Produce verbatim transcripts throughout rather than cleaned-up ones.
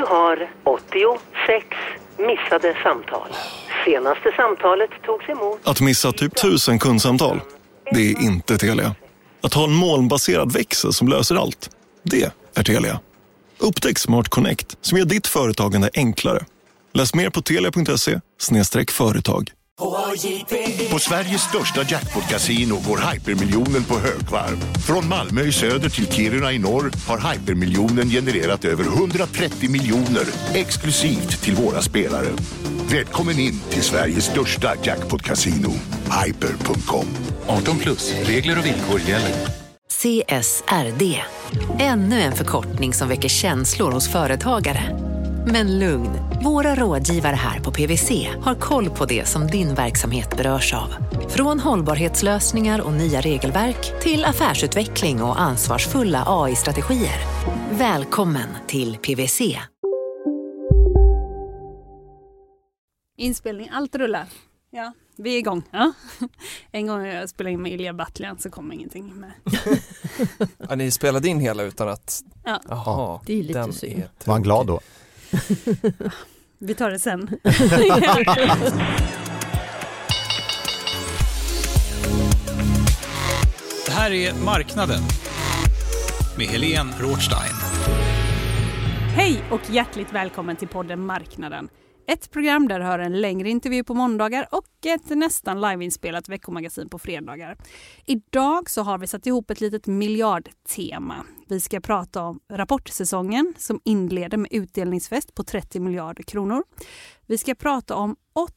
har åttiosex missade samtal. Senaste samtalet togs emot... Att missa typ tusen kundsamtal, det är inte Telia. Att ha en molnbaserad växel som löser allt, det är Telia. Upptäck Smart Connect som gör ditt företagande enklare. Läs mer på telia punkt se slash företag. På Sveriges största jackpot-casino går hypermiljonen på högvarv. Från Malmö i söder till Kiruna i norr har hypermiljonen genererat över hundratrettio miljoner exklusivt till våra spelare. Välkommen in till Sveriges största jackpot-casino, hyper punkt com. arton plus, regler och villkor gäller. C S R D. Ännu en förkortning som väcker känslor hos företagare. Men lugn, våra rådgivare här på P W C har koll på det som din verksamhet berörs av. Från hållbarhetslösningar och nya regelverk till affärsutveckling och ansvarsfulla A I-strategier. Välkommen till P W C. Inspelning, allt rullar. Ja, vi är igång. Ja. En gång jag spelade in med Ilja Battlian så kom ingenting med. Ja, ni spelade in hela utan att... Ja. Jaha, det är lite synd. Var han glad då? Vi tar det sen. Det här är Marknaden med Helene Rothstein. Hej och hjärtligt välkommen till podden Marknaden. Ett program där du hör en längre intervju på måndagar och ett nästan liveinspelat veckomagasin på fredagar. Idag så har vi satt ihop ett litet miljardtema. Vi ska prata om rapportsäsongen som inleder med utdelningsfest på trettio miljarder kronor. Vi ska prata om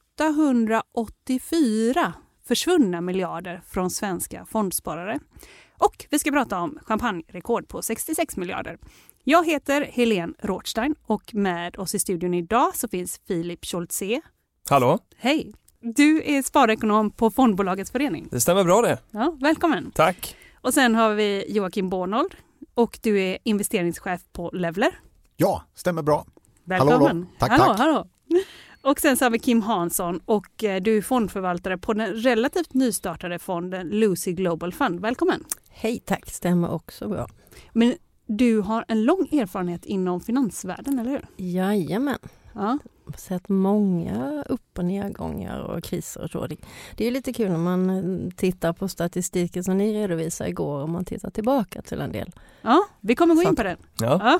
åttahundraåttiofyra försvunna miljarder från svenska fondsparare. Och vi ska prata om champagnerekord på sextiosex miljarder. Jag heter Helene Rothstein och med oss i studion idag så finns Filip Scholtze. Hallå? Hej! Du är sparekonom på Fondbolagets förening. Det stämmer bra det. Ja, välkommen. Tack. Och sen har vi Joakim Bornold och du är investeringschef på Levler. Ja, stämmer bra. Välkommen. Hallå då. Tack, hallå, tack. Hallå. Och sen så har vi Kim Hansson och du är fondförvaltare på den relativt nystartade fonden Lucy Global Fund. Välkommen. Hej, tack. Stämmer också bra. Men du har en lång erfarenhet inom finansvärlden, eller hur? Jajamän. Ja. Jag har sett många upp- och nedgångar och kriser och så. Det är lite kul när man tittar på statistiken som ni redovisade igår och man tittar tillbaka till en del. Ja, vi kommer gå in Så. på den. Ja. Ja.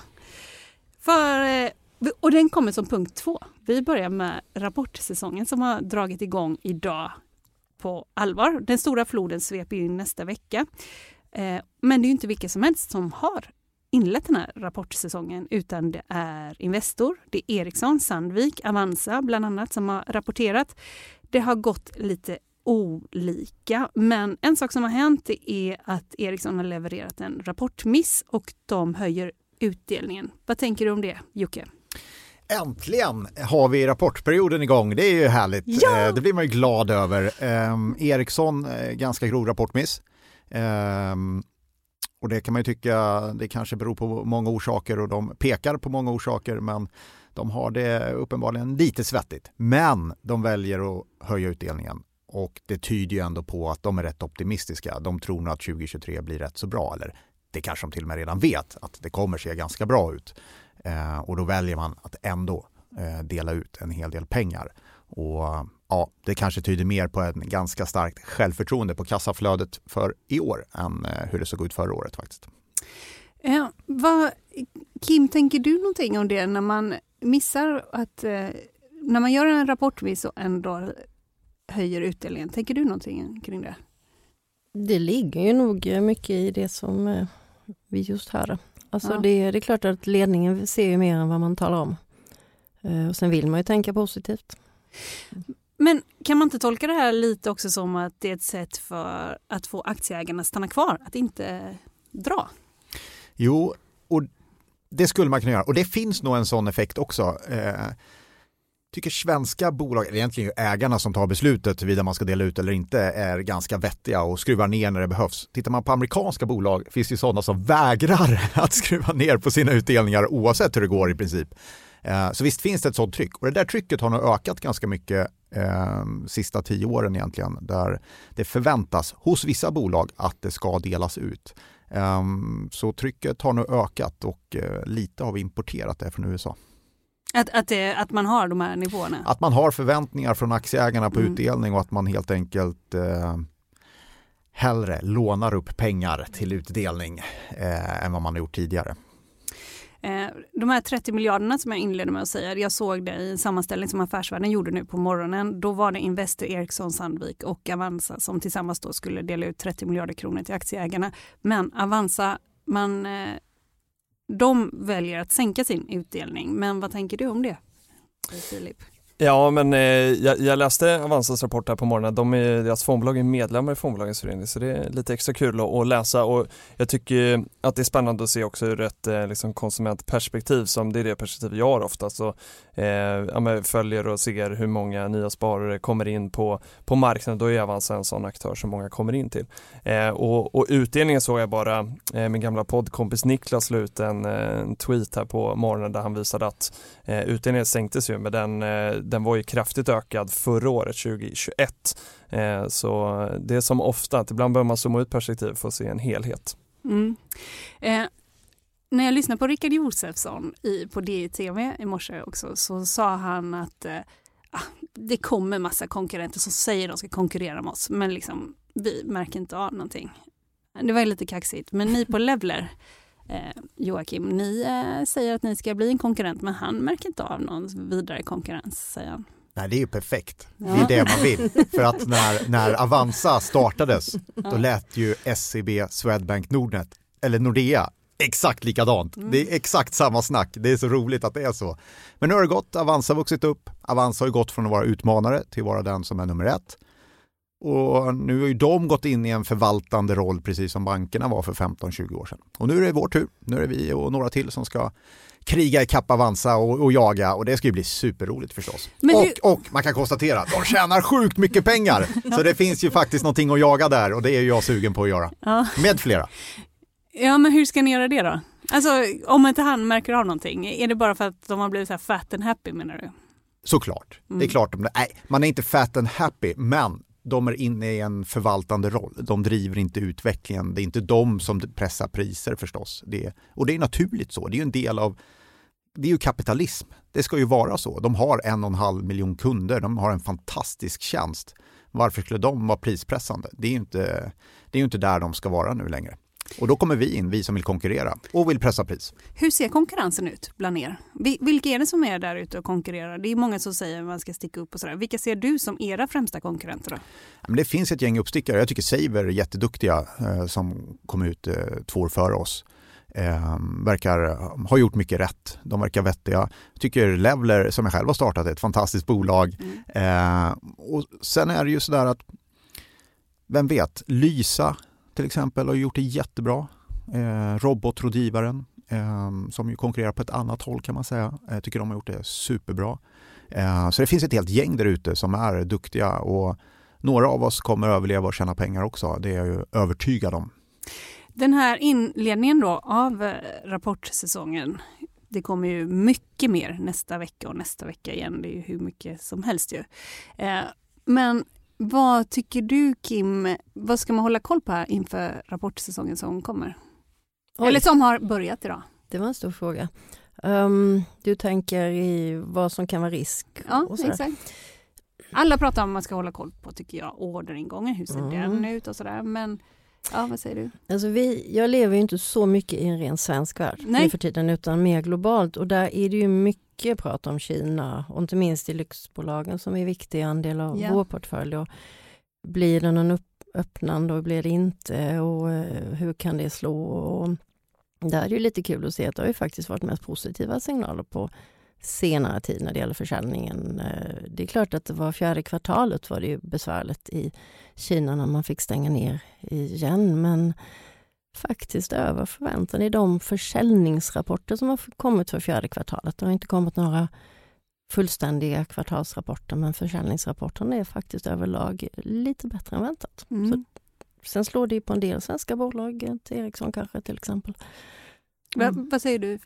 För, och den kommer som punkt två. Vi börjar med rapportsäsongen som har dragit igång idag på allvar. Den stora floden sveper in nästa vecka. Men det är ju inte vilka som helst som har inlett den här rapportsäsongen utan det är Investor, det är Ericsson, Sandvik, Avanza bland annat som har rapporterat. Det har gått lite olika men en sak som har hänt är att Ericsson har levererat en rapportmiss och de höjer utdelningen. Vad tänker du om det, Jocke? Äntligen har vi rapportperioden igång. Det är ju härligt. Ja! Det blir man ju glad över. Um, Ericsson, ganska grov rapportmiss. Um, och det kan man ju tycka, det kanske beror på många orsaker och de pekar på många orsaker men de har det uppenbarligen lite svettigt. Men de väljer att höja utdelningen och det tyder ju ändå på att de är rätt optimistiska. De tror nog att tjugohundratjugotre blir rätt så bra eller det kanske de till och med redan vet att det kommer se ganska bra ut. Uh, och då väljer man att ändå uh, dela ut en hel del pengar. Och ja, det kanske tyder mer på en ganska starkt självförtroende på kassaflödet för i år än hur det såg ut förra året faktiskt. Ja, vad, Kim, tänker du någonting om det när man missar att eh, när man gör en rapportmiss och ändå höjer utdelningen? Tänker du någonting kring det? Det ligger ju nog mycket i det som eh, vi just hörde. Alltså Ja. det, det är klart att ledningen ser ju mer än vad man talar om. Eh, och sen vill man ju tänka positivt. Men kan man inte tolka det här lite också som att det är ett sätt för att få aktieägarna stanna kvar, att inte dra? Jo, och det skulle man kunna göra. Och det finns nog en sån effekt också. Eh, tycker svenska bolag, eller egentligen ägarna som tar beslutet huruvida man ska dela ut eller inte, är ganska vettiga och skruvar ner när det behövs. Tittar man på amerikanska bolag finns det sådana som vägrar att skruva ner på sina utdelningar oavsett hur det går i princip. Så visst finns det ett sådant tryck och det där trycket har nog ökat ganska mycket eh, sista tio åren egentligen där det förväntas hos vissa bolag att det ska delas ut. Eh, så trycket har nog ökat och eh, lite har vi importerat det från U S A. Att, att, det, att man har de här nivåerna? Att man har förväntningar från aktieägarna på mm. utdelning och att man helt enkelt eh, hellre lånar upp pengar till utdelning eh, än vad man har gjort tidigare. De här trettio miljarderna som jag inledde med att säga, jag såg det i en sammanställning som Affärsvärlden gjorde nu på morgonen. Då var det Investor, Ericsson, Sandvik och Avanza som tillsammans då skulle dela ut trettio miljarder kronor till aktieägarna. Men Avanza, man, de väljer att sänka sin utdelning. Men vad tänker du om det, Filip? Ja, men eh, jag, jag läste Avanzas rapport här på morgonen. De är, deras fondbolag är medlemmar i fondbolagens förening, så det är lite extra kul att, att läsa. Och jag tycker att det är spännande att se också ur ett eh, liksom konsumentperspektiv, som det är det perspektiv jag har ofta. Så, eh, ja, följer och ser hur många nya sparare kommer in på, på marknaden. Då är Avanza en sån aktör som många kommer in till. Eh, och, och utdelningen såg jag bara, eh, min gamla poddkompis Niklas la ut en, en tweet här på morgonen där han visade att eh, utdelningen sänktes ju, men den eh, den var ju kraftigt ökad förra året, tjugohundratjugoett. Eh, så det är som ofta att ibland behöver man zooma ut perspektiv för att se en helhet. Mm. Eh, när jag lyssnade på Rickard Josefsson i, på D I T V i morse också, så sa han att eh, det kommer massa konkurrenter som säger att de ska konkurrera med oss, men liksom, vi märker inte av någonting. Det var lite kaxigt, men ni på Levler, Eh, Joakim, ni eh, säger att ni ska bli en konkurrent, men han märker inte av någon vidare konkurrens, säger han. Nej, det är ju perfekt. Ja. Det är det man vill. För att när, när Avanza startades, ja. då lät ju S C B, Swedbank, Nordnet eller Nordea exakt likadant. Mm. Det är exakt samma snack. Det är så roligt att det är så. Men nu har det gått. Avanza har vuxit upp. Avanza har gått från att vara utmanare till att vara den som är nummer ett. Och nu har ju de gått in i en förvaltande roll precis som bankerna var för femton tjugo år sedan. Och nu är det vår tur. Nu är det vi och några till som ska kriga i kapp Avanza och, och jaga. Och det ska ju bli superroligt förstås. Men och, hur... och man kan konstatera att de tjänar sjukt mycket pengar. Så det finns ju faktiskt någonting att jaga där. Och det är ju jag sugen på att göra. Ja. Med flera. Ja, men hur ska ni göra det då? Alltså, om inte han märker av någonting. Är det bara för att de har blivit så här fat and happy, menar du? Såklart. Mm. Det är klart. Nej, man är inte fat and happy, men de är inne i en förvaltande roll. De driver inte utvecklingen. Det är inte de som pressar priser förstås. Det är, och det är naturligt så. Det är ju en del av, det är ju kapitalism. Det ska ju vara så. De har en och en halv miljon kunder. De har en fantastisk tjänst. Varför skulle de vara prispressande? Det är ju inte, det är ju inte där de ska vara nu längre. Och då kommer vi in, vi som vill konkurrera och vill pressa pris. Hur ser konkurrensen ut bland er? Vilka är det som är där ute och konkurrerar? Det är många som säger att man ska sticka upp och sådär. Vilka ser du som era främsta konkurrenter då? Men det finns ett gäng uppstickare. Jag tycker Saver är jätteduktiga eh, som kom ut eh, två år före oss. Eh, verkar ha gjort mycket rätt. De verkar vettiga. Jag tycker Levler, som jag själv har startat, är ett fantastiskt bolag. Mm. Eh, och sen är det ju sådär att, vem vet, Lysa till exempel har gjort det jättebra. Eh, robotrådgivaren eh, som ju konkurrerar på ett annat håll kan man säga. Jag tycker de har gjort det superbra. Eh, så det finns ett helt gäng där ute som är duktiga och några av oss kommer överleva och tjäna pengar också. Det är jag ju övertygad om. Den här inledningen då av rapportsäsongen, det kommer ju mycket mer nästa vecka och nästa vecka igen. Det är ju hur mycket som helst ju. Eh, men vad tycker du, Kim, vad ska man hålla koll på här inför rapportsäsongen som kommer? Oj. Eller som har börjat idag? Det var en stor fråga. Um, du tänker i vad som kan vara risk? Ja, och exakt. Alla pratar om att man ska hålla koll på, tycker jag, orderingången, hur ser mm. den ut och sådär. Men ja, vad säger du? Alltså vi, jag lever ju inte så mycket i en ren svensk värld nu för tiden, utan mer globalt. Och där är det ju mycket prat om Kina, och inte minst i lyxbolagen som är en viktig andel av yeah. vår portfölj. Och blir det någon upp, öppnande och blir det inte? Och uh, hur kan det slå? Och där är det ju lite kul att se att det har ju faktiskt varit mest positiva signaler på senare tid när det gäller försäljningen. Det är klart att det var fjärde kvartalet var det ju besvärligt i Kina när man fick stänga ner igen, men faktiskt över förväntan i de försäljningsrapporter som har kommit för fjärde kvartalet. Det har inte kommit några fullständiga kvartalsrapporter, men försäljningsrapporterna är faktiskt överlag lite bättre än väntat. Mm. Så, sen slår det ju på en del svenska bolag, till Ericsson kanske till exempel. Mm. Va, vad säger du, Filip?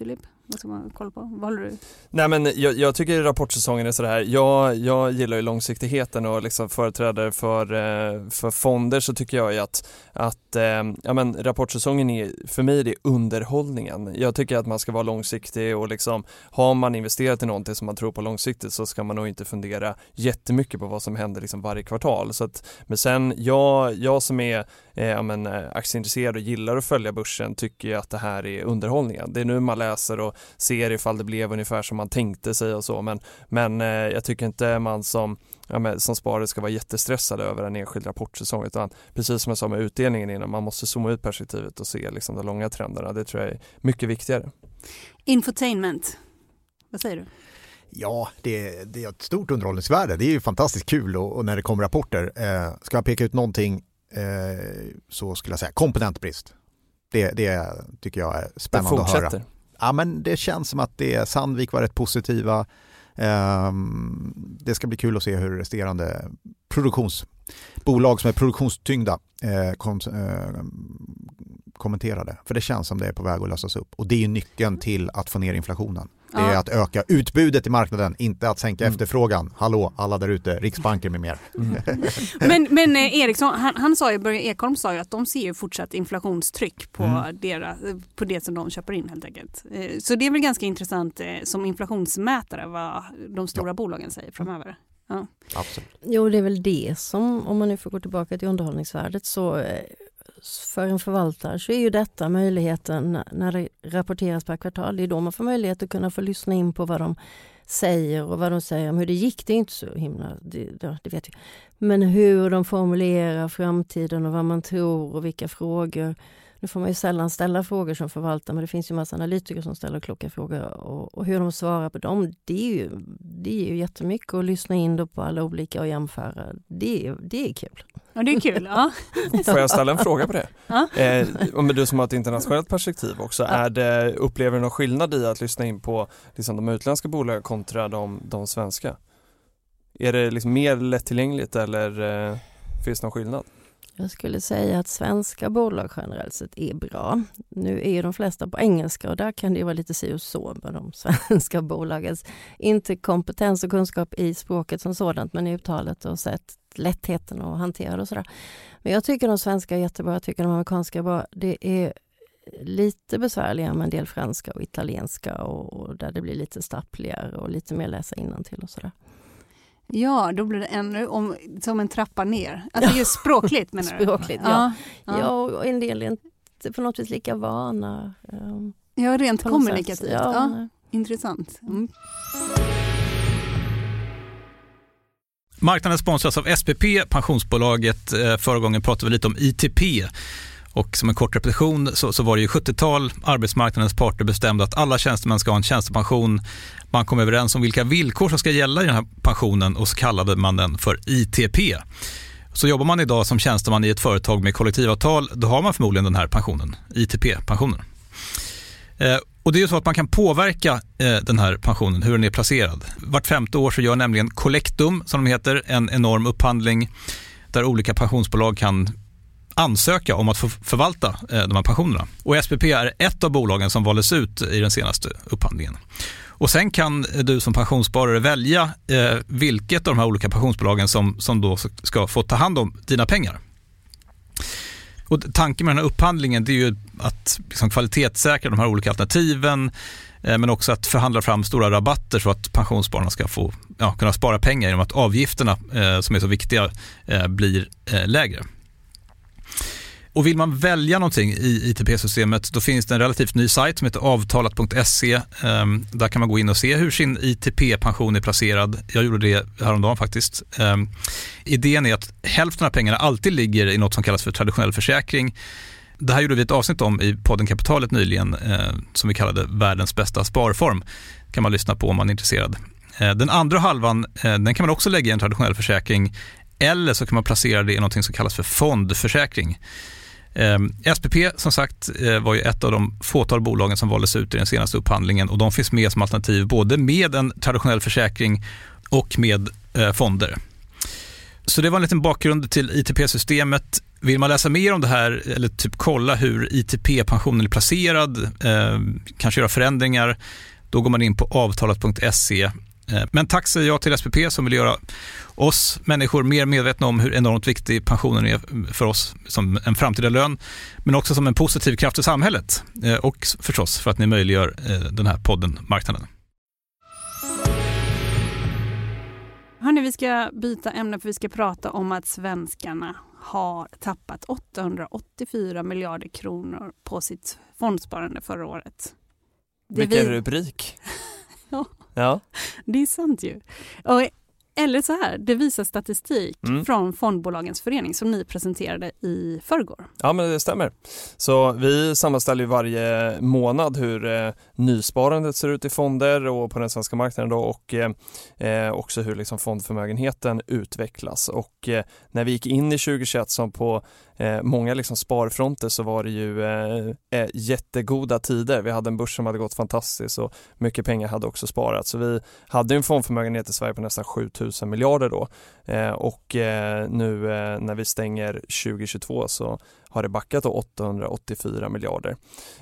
Vad ska man kolla på? Vad håller du? Nej, men jag, jag tycker rapportsäsongen är sådär. Jag, jag gillar ju långsiktigheten och liksom företrädare för, för fonder, så tycker jag ju att, att ja, men rapportsäsongen är, för mig, det är underhållningen. Jag tycker att man ska vara långsiktig och liksom, har man investerat i någonting som man tror på långsiktigt, så ska man nog inte fundera jättemycket på vad som händer liksom varje kvartal. Så att, men sen, jag, jag som är eh, ja, men, aktieintresserad och gillar att följa börsen, tycker att det här är underhållningen. Det är nu man läser och ser ifall det blev ungefär som man tänkte sig och så, men, men eh, jag tycker inte man som, ja, men, som sparare ska vara jättestressad över en enskild rapportsäsong, utan precis som jag sa med utdelningen innan, man måste zooma ut perspektivet och se liksom de långa trenderna. Det tror jag är mycket viktigare. Infotainment, vad säger du? Ja, det, det är ett stort underhållningsvärde. Det är ju fantastiskt kul och, och när det kommer rapporter. Eh, ska jag peka ut någonting eh, så skulle jag säga komponentbrist. Det, det tycker jag är spännande att höra. Ja, men det känns som att det, Sandvik var rätt positiva. Eh, det ska bli kul att se hur resterande produktionsbolag som är produktionstyngda eh, kom, eh, kommenterade. För det känns som det är på väg att lösas upp. Och det är ju nyckeln till att få ner inflationen. Det är ja. att öka utbudet i marknaden, inte att sänka mm. efterfrågan. Hallå, alla där ute, Riksbanken med mer. Mm. men, men eh, Eriksson, han, han sa ju, Börje Ekholm sa ju att de ser ju fortsatt inflationstryck på, mm. deras, på det som de köper in helt enkelt. Eh, så det är väl ganska intressant eh, som inflationsmätare vad de stora ja. bolagen säger framöver. Ja. Absolut. Jo, det är väl det som, om man nu får gå tillbaka till underhållningsvärdet, så eh, för en förvaltare så är ju detta möjligheten när det rapporteras per kvartal. Det är då man får möjlighet att kunna få lyssna in på vad de säger och vad de säger om hur det gick. Det är inte så himla, det, det vet jag. Men hur de formulerar framtiden och vad man tror och vilka frågor. Nu får man ju sällan ställa frågor som förvaltare, men det finns ju massa analytiker som ställer kloka frågor och, och hur de svarar på dem, det är ju, det är ju jättemycket att lyssna in då på alla olika och jämföra. Det är, det är kul. Ja, det är kul. Ja. Får jag ställa en fråga på det? Ja. Eh, om du som har ett internationellt perspektiv också, ja. är det, upplever du någon skillnad i att lyssna in på liksom, de utländska bolagen kontra de, de svenska? Är det liksom mer lättillgängligt eller eh, finns det någon skillnad? Jag skulle säga att svenska bolag generellt sett är bra. Nu är ju de flesta på engelska och där kan det vara lite si och så med de svenska bolagens. Inte kompetens och kunskap i språket som sådant, men i uttalet och sett lättheten att hantera och sådär. Men jag tycker de svenska är jättebra, jag tycker de amerikanska är bra. Det är lite besvärligare med en del franska och italienska och, och där det blir lite stappligare och lite mer läsa innantill och sådär. Ja, då blir det ännu om, som en trappa ner. Alltså just språkligt menar du? Språkligt, ja. Ja, ja och en del är inte på något vis lika vana. Um, ja, rent kommunikativt. Ja, ja. Intressant. Mm. Marknaden sponsras av S P P, pensionsbolaget. Förra gången pratade vi lite om I T P. Och som en kort repetition så, så var det ju sjuttiotal arbetsmarknadens parter bestämde att alla tjänstemän ska ha en tjänstepension. Man kom överens om vilka villkor som ska gälla i den här pensionen och så kallade man den för I T P. Så jobbar man idag som tjänsteman i ett företag med kollektivavtal, då har man förmodligen den här pensionen, I T P-pensionen. Eh, och det är ju så att man kan påverka eh, den här pensionen, hur den är placerad. Vart femte år så gör nämligen Collectum, som de heter, en enorm upphandling där olika pensionsbolag kan ansöka om att få förvalta eh, de här pensionerna. Och S P P är ett av bolagen som valdes ut i den senaste upphandlingen. Och sen kan du som pensionssparare välja eh, vilket av de här olika pensionsbolagen som, som då ska få ta hand om dina pengar. Och tanken med den här upphandlingen, det är ju att liksom kvalitetssäkra de här olika alternativen eh, men också att förhandla fram stora rabatter så att pensionsspararna ska få ja, kunna spara pengar genom att avgifterna eh, som är så viktiga eh, blir eh, lägre. Och vill man välja någonting i I T P-systemet, då finns det en relativt ny sajt som heter avtalat punkt se. Um, där kan man gå in och se hur sin I T P-pension är placerad. Jag gjorde det häromdagen faktiskt. Um, idén är att hälften av pengarna alltid ligger i något som kallas för traditionell försäkring. Det här gjorde vi ett avsnitt om i podden Kapitalet nyligen eh, som vi kallade världens bästa sparform. Kan man lyssna på om man är intresserad. Eh, den andra halvan, eh, den kan man också lägga i en traditionell försäkring eller så kan man placera det i något som kallas för fondförsäkring. Eh, S P P som sagt eh, var ju ett av de fåtal bolagen som valdes ut i den senaste upphandlingen och de finns med som alternativ både med en traditionell försäkring och med eh, fonder. Så det var en liten bakgrund till I T P-systemet. Vill man läsa mer om det här eller typ kolla hur I T P-pensionen är placerad, eh, kanske göra förändringar, då går man in på avtalet punkt se. Eh, men tack säger jag till S P P som vill göra oss människor mer medvetna om hur enormt viktig pensionen är för oss som en framtida lön, men också som en positiv kraft i samhället. Eh, och förstås för att ni möjliggör eh, den här podden Marknaden. Hörrni, vi ska byta ämne för vi ska prata om att svenskarna har tappat åttahundraåttiofyra miljarder kronor på sitt fondsparande förra året. Det Vilken vi... rubrik! ja. ja, det är sant ju. Och, eller så här, det visar statistik mm. från Fondbolagens förening som ni presenterade i förrgår. Ja, men det stämmer. Så vi sammanställer ju varje månad hur eh, nysparandet ser ut i fonder och på den svenska marknaden då, och eh, också hur liksom fondförmögenheten utvecklas. Och eh, när vi gick in i tjugohundratjugoett som på eh, många liksom sparfronter så var det ju eh, jättegoda tider. Vi hade en börs som hade gått fantastiskt och mycket pengar hade också sparat. Så vi hade en fondförmögenhet i Sverige på nästan sju tusen miljarder då. Eh, och eh, nu eh, när vi stänger tjugohundratjugotvå så har det backat då åttahundraåttiofyra miljarder.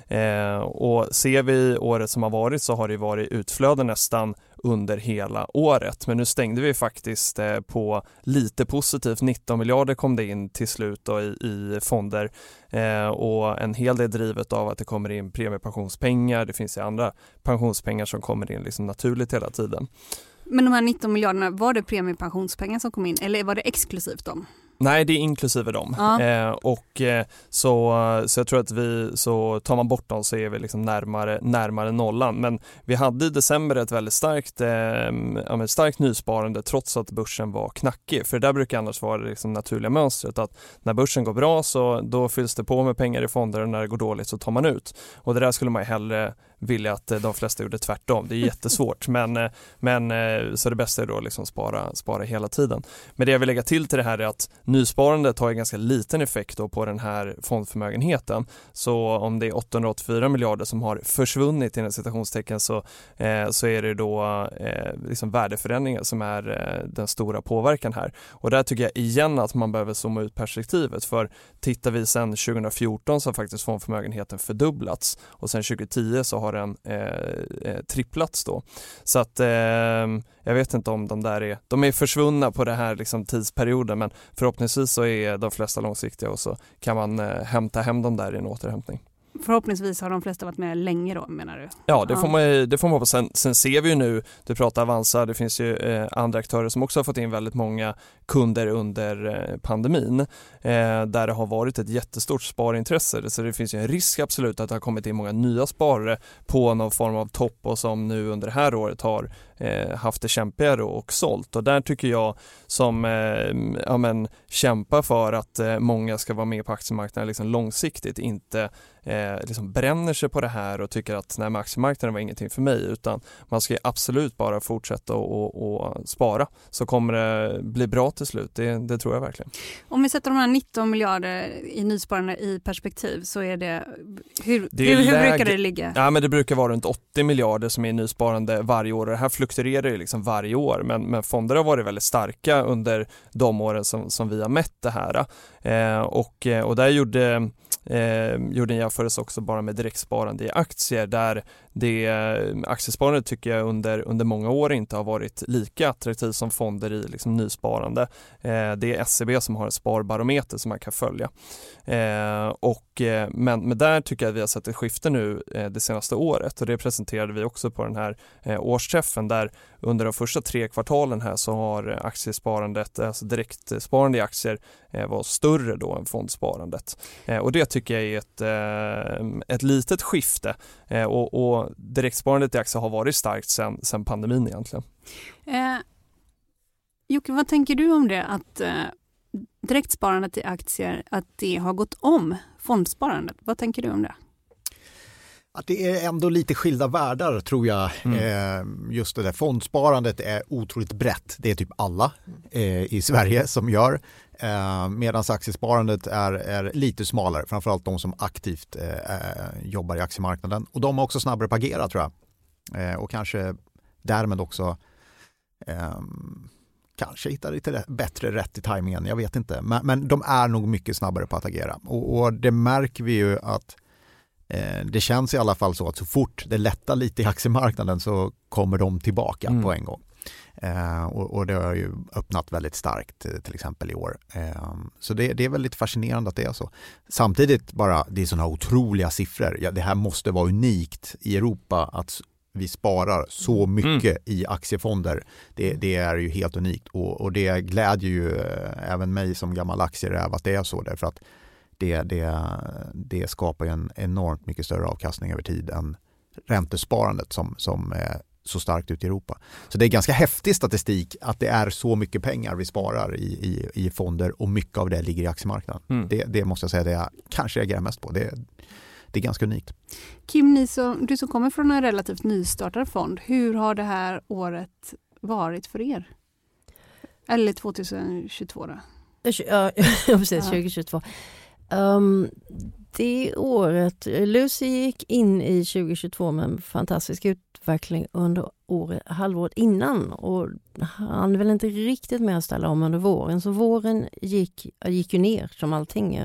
Eh, och ser vi året som har varit så har det varit utflöde nästan under hela året. Men nu stängde vi faktiskt eh, på lite positivt. nitton miljarder kom det in till slut då i, i fonder. Eh, och en hel del drivet av att det kommer in premiepensionspengar. Det finns ju andra pensionspengar som kommer in liksom naturligt hela tiden. Men de här nitton miljarderna, var det premiepensionspengar som kom in eller var det exklusivt dem? Nej, det är inklusive dem. Ja. Eh, och eh, så, så jag tror att vi, så tar man bort dem så är vi liksom närmare, närmare nollan. Men vi hade i december ett väldigt starkt, eh, ja, starkt nysparande trots att börsen var knackig. För där brukar annars vara det liksom naturliga mönstret att när börsen går bra så då fylls det på med pengar i fonder och när det går dåligt så tar man ut. Och det där skulle man ju hellre vilja att de flesta gjorde tvärtom. Det är jättesvårt. men, men så det bästa är då liksom spara, spara hela tiden. Men det jag vill lägga till till det här är att nysparandet har en ganska liten effekt då på den här fondförmögenheten. Så om det är åttahundraåttiofyra miljarder som har försvunnit inom citationstecken så, eh, så är det då eh, liksom värdeförändringar som är eh, den stora påverkan här. Och där tycker jag igen att man behöver zooma ut perspektivet. För tittar vi sedan tjugohundrafjorton så har faktiskt fondförmögenheten fördubblats. Och sedan tjugohundratio så har den eh, eh, tripplats då. Så att eh, jag vet inte om de där är, de är försvunna på det här liksom tidsperioden, men förhoppningsvis så är de flesta långsiktiga och så kan man eh, hämta hem dem där i en återhämtning. Förhoppningsvis har de flesta varit med länge då, menar du? Ja, det får man, det får man hoppas. Sen, sen ser vi ju nu, du pratar Avanza, det finns ju eh, andra aktörer som också har fått in väldigt många kunder under eh, pandemin eh, där det har varit ett jättestort sparintresse. Så det finns ju en risk absolut att det har kommit in många nya sparare på någon form av topp och som nu under det här året har eh, haft det kämpigare och sålt. Och där tycker jag som eh, ja, men, kämpar för att eh, många ska vara med på aktiemarknaden liksom långsiktigt, inte Eh, liksom bränner sig på det här och tycker att nej, aktiemarknaden var ingenting för mig, utan man ska absolut bara fortsätta och, och spara, så kommer det bli bra till slut, det, det tror jag verkligen. Om vi sätter de här nitton miljarder i nysparande i perspektiv så är det, hur, det är hur, läge, hur brukar det ligga? Ja, men det brukar vara runt åttio miljarder som är nysparande varje år och det här fluktuerar ju liksom varje år, men, men fonder har varit väldigt starka under de åren som, som vi har mätt det här eh, och, och där gjorde Eh, gjorde en jämförelse också bara med direktsparande i aktier där det aktiesparandet tycker jag under, under många år inte har varit lika attraktivt som fonder i liksom nysparande. Eh, det är S C B som har en sparbarometer som man kan följa. Eh, och, eh, men, men där tycker jag att vi har sett ett skifte nu eh, det senaste året och det presenterade vi också på den här eh, årsträffen där under de första tre kvartalen här så har aktiesparandet, alltså direktsparande i aktier eh, var större då än fondsparandet. Eh, och det tycker jag är ett, eh, ett litet skifte eh, och, och direktsparandet i aktier har varit starkt sedan, sedan pandemin egentligen. Eh, Jocke, vad tänker du om det att eh, direktsparandet i aktier, att det har gått om fondsparandet? Vad tänker du om det? Att det är ändå lite skilda världar tror jag. Mm. Eh, just det där fondsparandet är otroligt brett. Det är typ alla eh, i Sverige som gör. Eh, Medan aktiesparandet är, är lite smalare. Framförallt de som aktivt eh, jobbar i aktiemarknaden. Och de är också snabbare på att agera tror jag. Eh, och kanske därmed också eh, kanske hittar lite bättre rätt i tajmingen, jag vet inte. Men, men de är nog mycket snabbare på att agera. Och, och det märker vi ju att eh, det känns i alla fall så att så fort det lättar lite i aktiemarknaden så kommer de tillbaka mm. på en gång. Eh, och, och det har ju öppnat väldigt starkt till exempel i år. Eh, så det, det är väldigt fascinerande att det är så. Samtidigt bara, det är sådana otroliga siffror. Ja, det här måste vara unikt i Europa att vi sparar så mycket mm. i aktiefonder. Det, det är ju helt unikt och, och det glädjer ju eh, även mig som gammal aktieräv att det är så, därför att det, det, det skapar ju en enormt mycket större avkastning över tid än räntesparandet som, som är så starkt ut i Europa. Så det är ganska häftig statistik att det är så mycket pengar vi sparar i, i, i fonder och mycket av det ligger i aktiemarknaden. Mm. Det, det måste jag säga det jag kanske reagerar mest på. Det, det är ganska unikt. Kim, ni som, du som kommer från en relativt nystartad fond, hur har det här året varit för er? Eller tjugohundratjugotvå då? Ja, precis, tjugohundratjugotvå. Um, det året, Lucy gick in i tjugohundratjugotvå med en fantastisk utveckling under året, halvåret innan och han väl inte riktigt med att ställa om under våren. Så våren gick, gick ju ner som allting,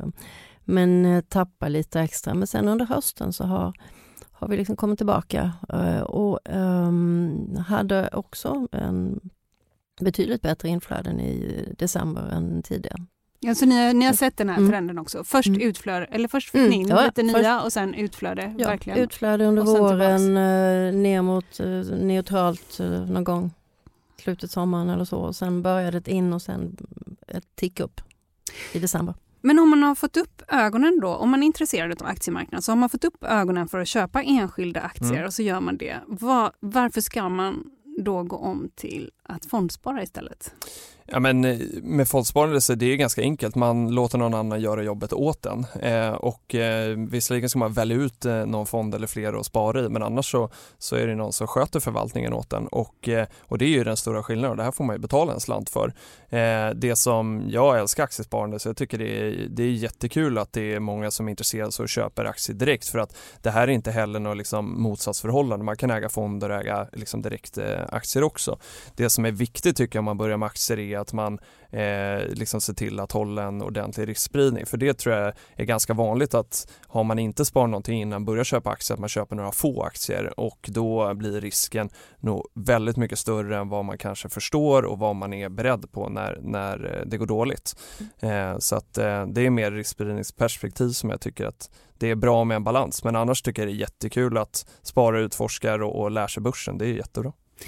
men tappade lite extra. Men sen under hösten så har, har vi liksom kommit tillbaka och um, hade också en betydligt bättre inflöden i december än tidigare. Ja, så ni, ni har sett den här mm. trenden också. Först mm. utflöde, eller först fick ni in mm. lite nya först, och sen utflöde. Ja, verkligen. Utflöde under våren, eh, ner mot eh, neutralt eh, någon gång slutet sommaren eller så. Och sen började det in och sen ett tick upp i december. Men om man har fått upp ögonen då, om man är intresserad av aktiemarknaden, så har man fått upp ögonen för att köpa enskilda aktier mm. och så gör man det. Var, varför ska man då gå om till att fondspara istället? Ja, men med fondsparande så är det ganska enkelt. Man låter någon annan göra jobbet åt den. Eh, och eh, visserligen ska man välja ut eh, någon fond eller fler att spara i. Men annars så, så är det någon som sköter förvaltningen åt den. Och, eh, och det är ju den stora skillnaden. Det här får man ju betala en slant för. Eh, det som jag älskar aktiesparande, så jag tycker det är, det är jättekul att det är många som är intresserade och köper aktier direkt. För att det här är inte heller något liksom motsatsförhållande. Man kan äga fonder och äga liksom direkt eh, aktier också. Det som är viktigt tycker jag om man börjar med aktier är att man eh, liksom ser till att hålla en ordentlig riskspridning. För det tror jag är ganska vanligt att har man inte sparat någonting innan man börjar köpa aktier, att man köper några få aktier och då blir risken nog väldigt mycket större än vad man kanske förstår och vad man är beredd på när, när det går dåligt. Eh, så att eh, det är mer riskspridningsperspektiv som jag tycker att det är bra med en balans. Men annars tycker jag det är jättekul att spara, utforskar och, och lära sig börsen. Det är jättebra.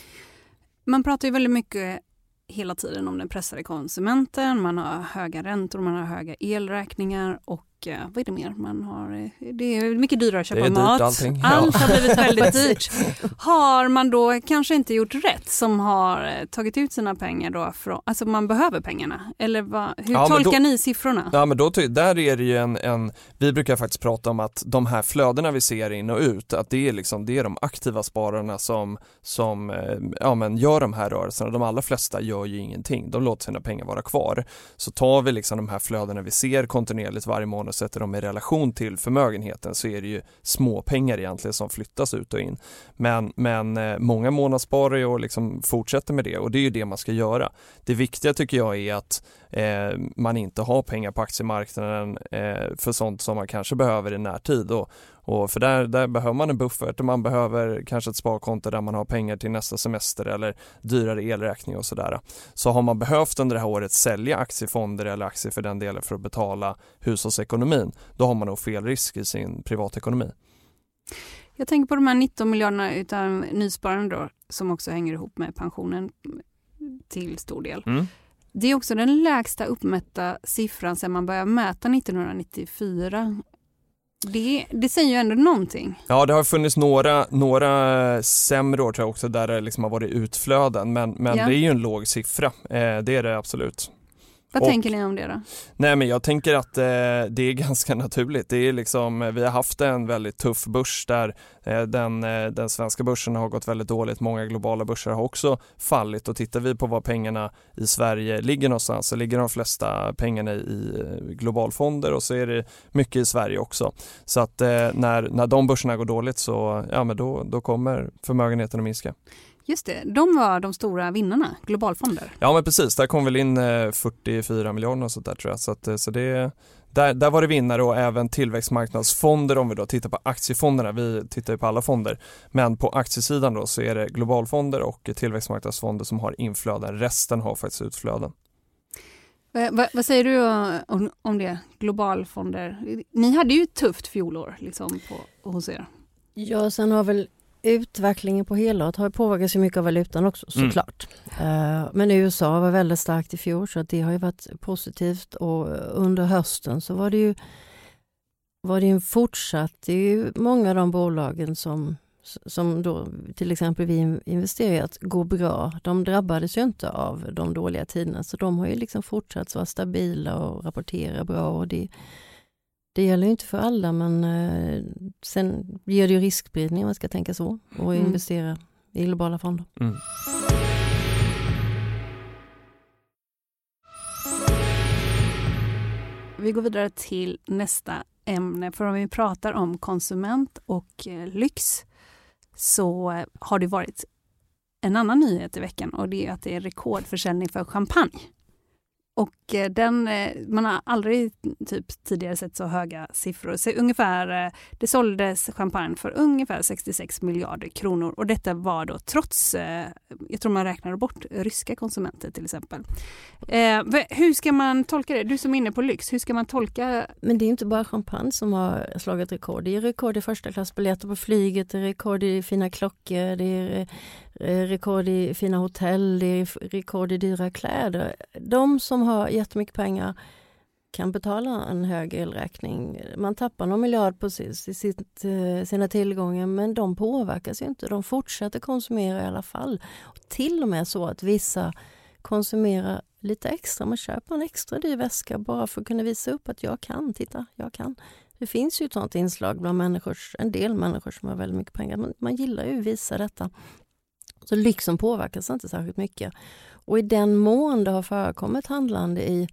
Man pratar ju väldigt mycket hela tiden om den pressade konsumenten, man har höga räntor, man har höga elräkningar och vad är det mer? Man har, det är mycket dyrare att köpa det är mat. Dyrt allting. Allt ja. har blivit väldigt dyrt. Har man då kanske inte gjort rätt som har tagit ut sina pengar då från, alltså man behöver pengarna? Eller vad, hur ja, tolkar då, ni siffrorna? Ja, men då, där är det ju en, en, vi brukar faktiskt prata om att de här flödena vi ser in och ut, att det är liksom, det är de aktiva spararna som, som ja, men gör de här rörelserna. De allra flesta gör ju ingenting. De låter sina pengar vara kvar. Så tar vi liksom de här flödena vi ser kontinuerligt varje månad och sätter dem i relation till förmögenheten, så är det ju små pengar egentligen som flyttas ut och in. Men, men många månadssparar och liksom fortsätter med det, och det är ju det man ska göra. Det viktiga tycker jag är att eh, man inte har pengar på aktiemarknaden eh, för sånt som man kanske behöver i närtid. Och, och för där, där behöver man en buffert och man behöver kanske ett sparkonto där man har pengar till nästa semester eller dyrare elräkning och sådär. Så har man behövt under det här året sälja aktiefonder eller aktier för den delen för att betala hushållsekonomin, då har man nog fel risk i sin privatekonomi. Jag tänker på de här nitton miljarderna utav nysparande då, som också hänger ihop med pensionen till stor del. Mm. Det är också den lägsta uppmätta siffran sedan man började mäta nittonhundranittiofyra. Det, det säger ju ändå någonting. Ja, det har funnits några, några sämre år tror jag också där det liksom har varit utflöden. Men, men ja. Det är ju en låg siffra. Eh, det är det absolut. Vad och, tänker ni om det då? Nej, men jag tänker att eh, det är ganska naturligt. Det är liksom, vi har haft en väldigt tuff börs där eh, den, eh, den svenska börsen har gått väldigt dåligt. Många globala börser har också fallit. Och tittar vi på var pengarna i Sverige ligger någonstans, så ligger de flesta pengarna i eh, globalfonder, och så är det mycket i Sverige också. Så att eh, när, när de börserna går dåligt så ja, men då, då kommer förmögenheten att minska. just det. De var de stora vinnarna, globalfonder. Ja, men precis. Där kom väl in fyrtiofyra miljarder och sånt där, tror jag. Så, att, så det, där, där var det vinnare, och även tillväxtmarknadsfonder om vi då tittar på aktiefonderna. Vi tittar ju på alla fonder. Men på aktiesidan då så är det globalfonder och tillväxtmarknadsfonder som har inflöden. Resten har faktiskt utflöden. Vad, vad säger du om, om det? Globalfonder. Ni hade ju ett tufft fjolår liksom på, hos er. Ja, sen har väl utvecklingen på hela året har påverkat så mycket av valutan också, såklart. Mm. Uh, men U S A var väldigt starkt i fjol, så att det har ju varit positivt. Och under hösten så var det ju var det en fortsatt, det är ju många av de bolagen som, som då till exempel vi investerat går bra. De drabbades ju inte av de dåliga tiderna, så de har ju liksom fortsatt vara stabila och rapportera bra, och det Det gäller ju inte för alla, men eh, sen ger det ju riskspridning om man ska tänka så och mm. investera i globala fonder. Mm. Vi går vidare till nästa ämne, för om vi pratar om konsument och eh, lyx så eh, har det varit en annan nyhet i veckan, och det är att det är rekordförsäljning för champagne. Och den, man har aldrig typ tidigare sett så höga siffror. Så ungefär, det såldes champagne för ungefär sextiosex miljarder kronor. Och detta var då trots, jag tror man räknar bort ryska konsumenter till exempel. Eh, hur ska man tolka det? Du som är inne på lyx, hur ska man tolka? Men det är inte bara champagne som har slagit rekord. Det är rekord i första klassbiljetter på flyget, det är rekord i fina klockor, det är rekord i fina hotell, det är rekord i dyra kläder. De som har jättemycket pengar kan betala en hög elräkning. Man tappar någon miljard på sitt, sina tillgångar, men de påverkas ju inte. De fortsätter konsumera i alla fall. Och till och med så att vissa konsumerar lite extra. Man köper en extra dyr väska bara för att kunna visa upp att jag kan. Titta, jag kan. Det finns ju ett sånt inslag bland människor, en del människor som har väldigt mycket pengar. Men man gillar ju att visa detta. Så lyxen påverkas inte särskilt mycket. Och i den mån det har förekommit handlande i,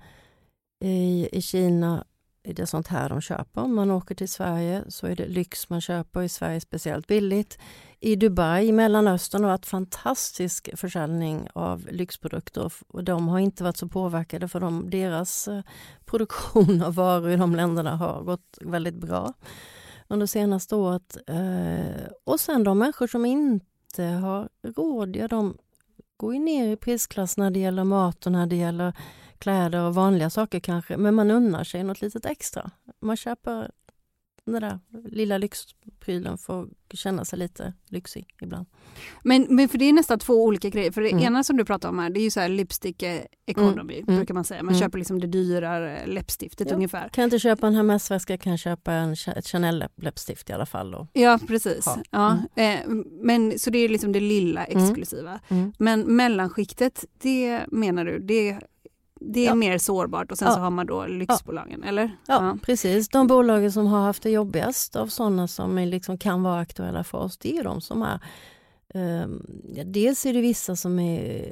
i, i Kina, är det sånt här de köper. Om man åker till Sverige så är det lyx man köper, i Sverige speciellt billigt. I Dubai, i Mellanöstern, har varit fantastisk försäljning av lyxprodukter. Och de har inte varit så påverkade, för de, deras produktion av varor i de länderna har gått väldigt bra under senaste året. Och sen de människor som inte har råd, ja, de går ju ner i prisklass när det gäller mat och när det gäller kläder och vanliga saker kanske. Men man unnar sig något litet extra. Man köper den där lilla lyxprylen för att känna sig lite lyxig ibland. Men, men för det är nästan två olika grejer. För det mm. ena som du pratar om här, det är ju så här lipstick economy, mm. brukar man säga. Man mm. köper liksom det dyrare läppstiftet ja. ungefär. Kan jag inte köpa en Hermès-väska, kan jag köpa en ett Chanel-läppstift i alla fall då. Ja, precis. Ja. Ja. Mm. Eh, men, så det är liksom det lilla exklusiva. Mm. Mm. Men mellanskiktet, det menar du, det Det är ja. mer sårbart, och sen ja. så har man då lyxbolagen, ja. eller? Ja, ja, precis. De bolagen som har haft det jobbigast av sådana som liksom kan vara aktuella för oss, det är de som är... Um, ja, dels är det vissa som är...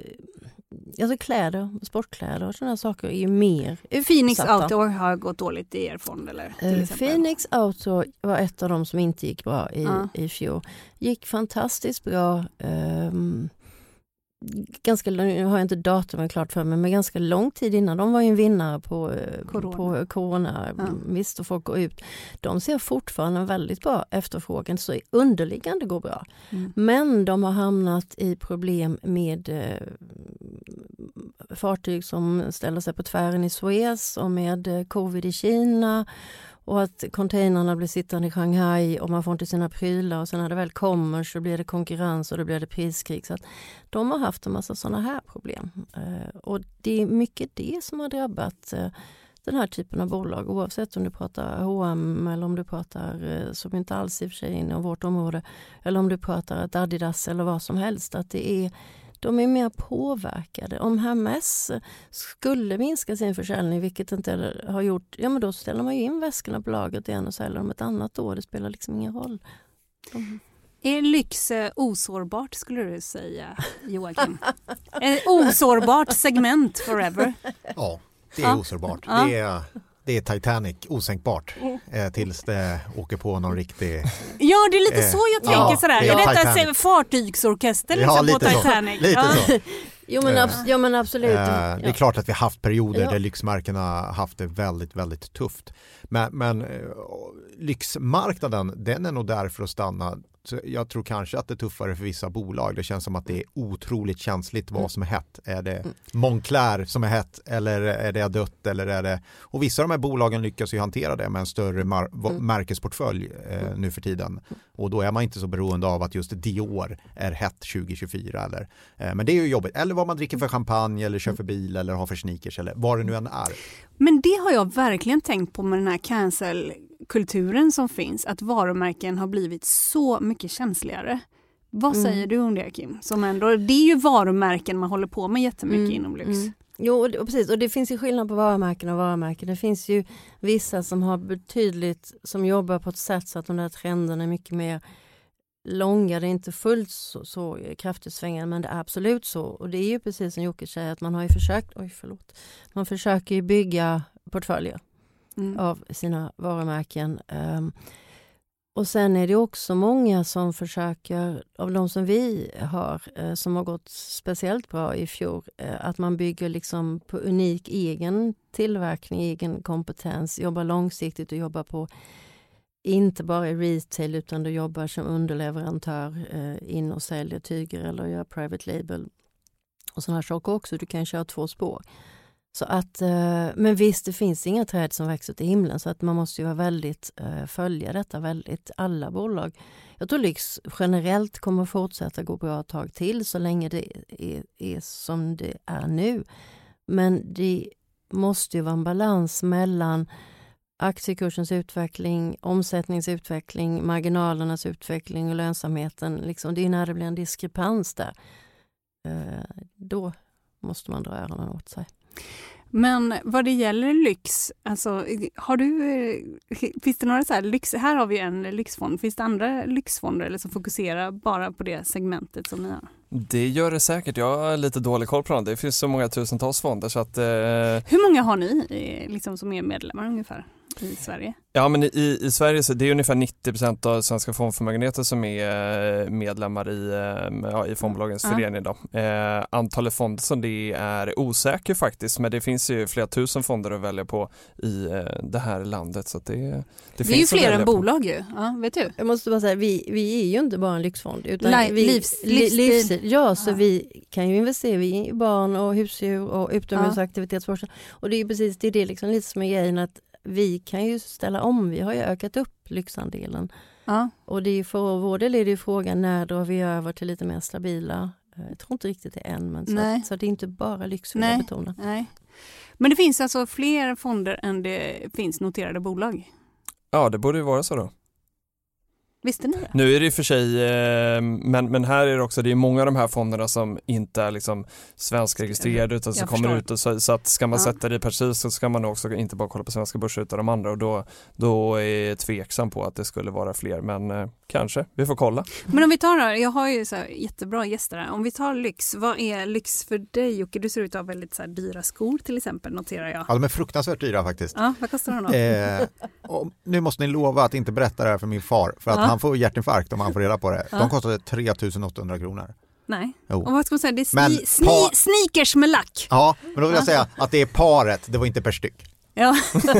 Alltså kläder, sportkläder och sådana saker är ju mer Phoenix utsatta. Outdoor har gått dåligt i er fond, eller? Till uh, Phoenix Outdoor var ett av de som inte gick bra i, ja. i fjol. Gick fantastiskt bra... Um, ganska, nu har jag inte datumen klart för mig, men ganska lång tid innan. De var ju en vinnare på corona, på corona. Ja. Visst, och folk går ut. De ser fortfarande en väldigt bra efterfrågan, så underliggande går bra. Mm. Men de har hamnat i problem med eh, fartyg som ställer sig på tvären i Suez, och med eh, covid i Kina, och att containrarna blir sittande i Shanghai och man får inte sina prylar, och sen när det väl kommer så blir det konkurrens och då blir det priskrig. Så att de har haft en massa sådana här problem. Eh, och det är mycket det som har drabbat eh, den här typen av bolag, oavsett om du pratar H och M eller om du pratar, eh, som inte alls i och för sig inom vårt område, eller om du pratar ett Adidas eller vad som helst, att det är de är mer påverkade. Om Hermès skulle minska sin försäljning, vilket inte har gjort, ja men då ställer man ju in väskorna på lagret igen och säljer dem ett annat år. Det spelar liksom ingen roll. De... Är lyx osårbart, skulle du säga, Joakim? Ett osårbart segment forever? Ja, det är ja. osårbart. Ja. Det är det är Titanic, osänkbart, Mm. eh, tills det åker på någon riktig... Ja, det är lite eh, så jag tänker ja, sådär. det Är är detta Titanic. en fartygsorkester liksom, Ja, på lite så. Titanic? Lite ja. så. Jo men, abs- ja, men absolut. Eh, det är Ja. klart att vi har haft perioder Ja. där lyxmarknaderna haft det väldigt, väldigt tufft. Men, men eh, lyxmarknaden, den är nog där för att stanna. Så jag tror kanske att det är tuffare för vissa bolag. Det känns som att det är otroligt känsligt vad som är hett. Är det Moncler som är hett eller är det dött eller är det... Och vissa av de här bolagen lyckas ju hantera det med en större mar- mm. märkesportfölj eh, nu för tiden. Och då är man inte så beroende av att just Dior är hett tjugo tjugofyra. Eller, eh, men det är ju jobbigt. Eller vad man dricker för champagne eller kör för bil eller har för sneakers eller vad det nu än är. Men det har jag verkligen tänkt på med den här cancel-kulturen som finns. Att varumärken har blivit så mycket känsligare. Vad Mm. säger du om det, Kim? Som ändå, det är ju varumärken man håller på med jättemycket Mm, inom lyx. mm. Jo, och, det- och precis. Och det finns ju skillnad på varumärken och varumärken. Det finns ju vissa som har betydligt, som jobbar på ett sätt så att de där trenderna är mycket mer långa. Det är inte fullt så, så kraftigt svängande, men det är absolut så. Och det är ju precis som Jocke säger att man har ju försökt, oj förlåt, man försöker ju bygga portföljer Mm. av sina varumärken. Um, och sen är det också många som försöker, av de som vi har, eh, som har gått speciellt bra i fjol, eh, att man bygger liksom på unik egen tillverkning, egen kompetens, jobbar långsiktigt och jobbar på inte bara i retail utan du jobbar som underleverantör eh, in och säljer tyger eller gör private label och sådana saker också. Du kan köra två spår. Så att, eh, men visst, det finns inga träd som växer till himlen så att man måste ju vara väldigt, eh, följa detta väldigt, alla bolag. Jag tror lyx generellt kommer fortsätta gå bra ett tag till så länge det är, är som det är nu. Men det måste ju vara en balans mellan aktiekursens utveckling, omsättningsutveckling, marginalernas utveckling och lönsamheten. Liksom, det är när det blir en diskrepans där. Eh, då måste man dra öronen åt sig. Men vad det gäller lyx, alltså, har du, finns det några så här lyx, här har vi en lyxfond, finns det andra lyxfonder eller som fokuserar bara på det segmentet som ni har? Det gör det säkert, jag har lite dålig koll på dem. Det finns så många tusentals fonder så att... Eh... Hur många har ni liksom, som är medlemmar ungefär i Sverige? Ja, men i, i Sverige så det är ungefär nittio procent av svenska fondförmögenheter som är medlemmar i, ja, i fondbolagens Ja. förening då. Eh, antalet fonder som det är osäker faktiskt, men det finns ju flera tusen fonder att välja på i eh, det här landet. Så att det, det, Det är finns ju att fler välja än på. bolag ju, ja, vet du? Jag måste bara säga, vi, vi är ju inte bara en lyxfond. Utan Li- vi, livs- li- livsstil. livsstil. Ja, så Ja. vi kan ju investera i barn och husdjur och utomhusaktivitetsforskning. Och det är ju precis det, är det liksom lite som är grejen att vi kan ju ställa om. Vi har ju ökat upp lyxandelen. Ja. Och det är ju för vår del är det ju frågan när drar vi över till lite mer stabila. Jag tror inte riktigt det är än, men så, Nej. att, så att det är inte bara lyx vill Nej. jag betona. Nej. Men det finns alltså fler fonder än det finns noterade bolag. Ja, det borde ju vara så då. Visste ni det? Nu är det i och för sig, eh, men, men här är det också, det är många av de här fonderna som inte är liksom svenskregistrerade utan som Jag kommer förstår. ut och så, så att ska man Ja. sätta det i precis så ska man också inte bara kolla på svenska börser utan de andra och då, då är jag tveksam på att det skulle vara fler, men eh, kanske, vi får kolla. Men om vi tar då, jag har ju så här jättebra gäster här. Om vi tar lyx, vad är lyx för dig Jocke? Du ser ut att ha väldigt så här dyra skor till exempel, noterar jag. Ja, de är fruktansvärt dyra faktiskt. Ja, vad kostar de då? Eh, och nu måste ni lova att inte berätta det här för min far för att Ja. han får hjärtinfarkt om han får reda på det. Ja. De kostade tre tusen åttahundra kronor. Nej. Jo. Och vad ska man säga? Det är Men sni- sni- pa- sneakers med lack. Ja, men då vill jag säga att det är paret, det var inte per styck. Ja.